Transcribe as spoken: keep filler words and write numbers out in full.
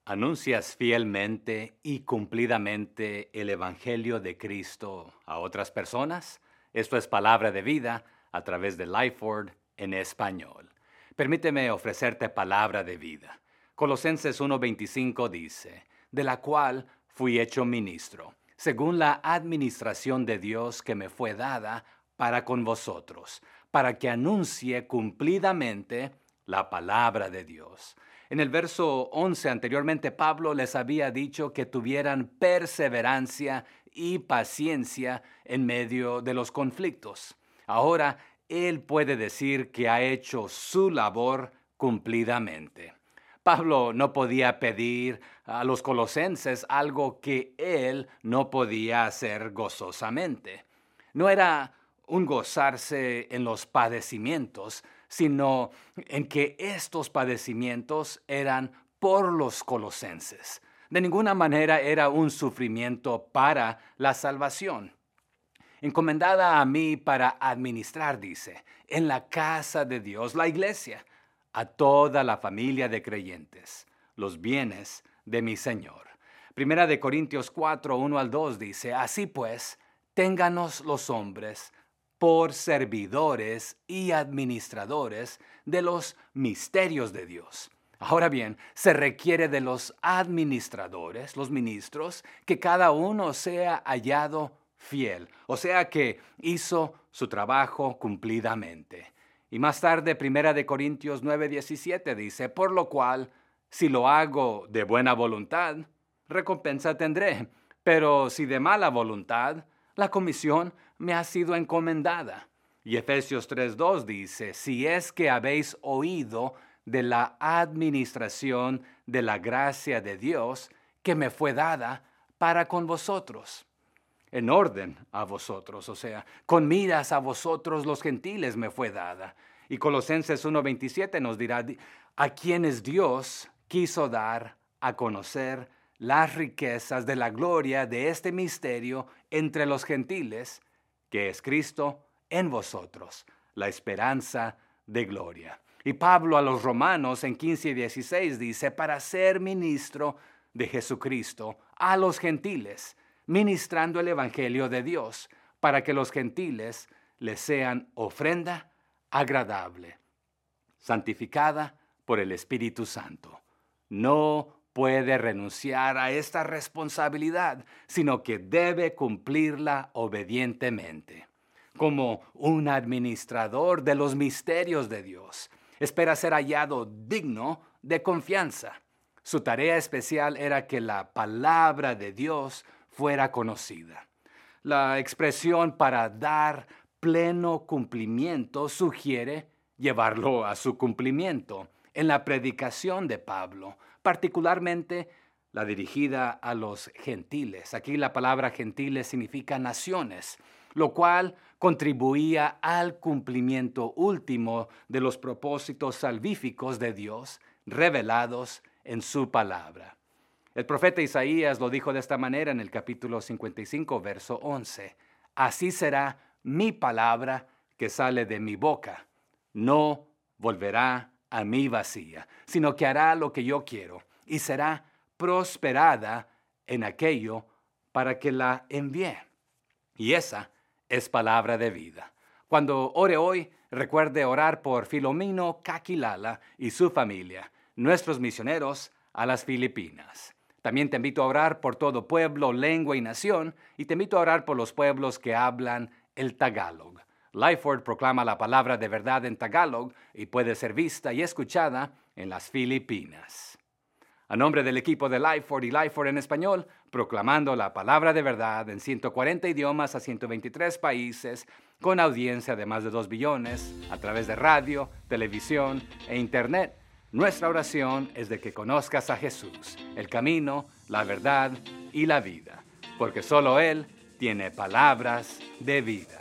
¿Anuncias fielmente y cumplidamente el Evangelio de Cristo a otras personas? Esto es Palabra de Vida a través de Lifeword en español. Permíteme ofrecerte palabra de vida. Colosenses uno veinticinco dice, de la cual fui hecho ministro, según la administración de Dios que me fue dada para con vosotros, para que anuncie cumplidamente la palabra de Dios. En el verso once anteriormente Pablo les había dicho que tuvieran perseverancia y paciencia en medio de los conflictos. Ahora él puede decir que ha hecho su labor cumplidamente. Pablo no podía pedir a los colosenses algo que él no podía hacer gozosamente. No era un gozarse en los padecimientos, sino en que estos padecimientos eran por los colosenses. De ninguna manera era un sufrimiento para la salvación. Encomendada a mí para administrar, dice, en la casa de Dios, la iglesia, a toda la familia de creyentes, los bienes de mi Señor. Primera de Corintios cuatro, uno al dos dice, así pues, ténganos los hombres por servidores y administradores de los misterios de Dios. Ahora bien, se requiere de los administradores, los ministros, que cada uno sea hallado fiel, o sea que hizo su trabajo cumplidamente. Y más tarde, Primera de Corintios nueve, diecisiete dice, por lo cual, si lo hago de buena voluntad, recompensa tendré, pero si de mala voluntad, la comisión me ha sido encomendada. Y Efesios tres, dos dice, si es que habéis oído de la administración de la gracia de Dios que me fue dada para con vosotros. En orden a vosotros, o sea, con miras a vosotros los gentiles me fue dada. Y Colosenses uno veintisiete nos dirá, a quienes Dios quiso dar a conocer las riquezas de la gloria de este misterio entre los gentiles, que es Cristo en vosotros, la esperanza de gloria. Y Pablo a los romanos en quince y dieciséis dice, para ser ministro de Jesucristo a los gentiles, ministrando el evangelio de Dios, para que los gentiles les sean ofrenda agradable, santificada por el Espíritu Santo. No puede renunciar a esta responsabilidad, sino que debe cumplirla obedientemente. Como un administrador de los misterios de Dios, espera ser hallado digno de confianza. Su tarea especial era que la palabra de Dios fuera conocida. La expresión para dar pleno cumplimiento sugiere llevarlo a su cumplimiento. En la predicación de Pablo, particularmente la dirigida a los gentiles. Aquí la palabra gentiles significa naciones, lo cual contribuía al cumplimiento último de los propósitos salvíficos de Dios revelados en su palabra. El profeta Isaías lo dijo de esta manera en el capítulo cincuenta y cinco, verso once. Así será mi palabra que sale de mi boca. No volverá a mí vacía, sino que hará lo que yo quiero y será prosperada en aquello para que la envíe. Y esa es palabra de vida. Cuando ore hoy, recuerde orar por Filomeno Caquilala y su familia, nuestros misioneros a las Filipinas. También te invito a orar por todo pueblo, lengua y nación, y te invito a orar por los pueblos que hablan el Tagalog. Lifeword proclama la palabra de verdad en Tagalog y puede ser vista y escuchada en las Filipinas. A nombre del equipo de Lifeword y Lifeword en español, proclamando la palabra de verdad en ciento cuarenta idiomas a ciento veintitrés países, con audiencia de más de dos billones, a través de radio, televisión e internet. Nuestra oración es de que conozcas a Jesús, el camino, la verdad y la vida, porque solo Él tiene palabras de vida.